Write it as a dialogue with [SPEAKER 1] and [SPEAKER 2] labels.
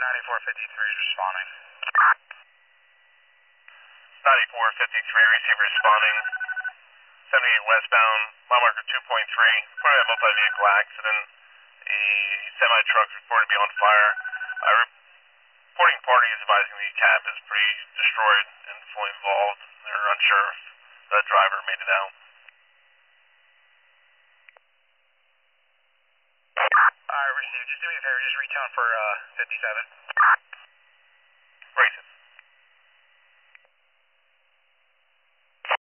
[SPEAKER 1] 9453 is responding. 9453, receive responding. 78 westbound, mile marker 2.3. Reporting a multi-vehicle accident. A semi-truck reported to be on fire. Reporting party is advising the cab is pretty destroyed and fully involved. They're unsure if the driver made it out. Alright, received. Just do me a favor, just retone for 57.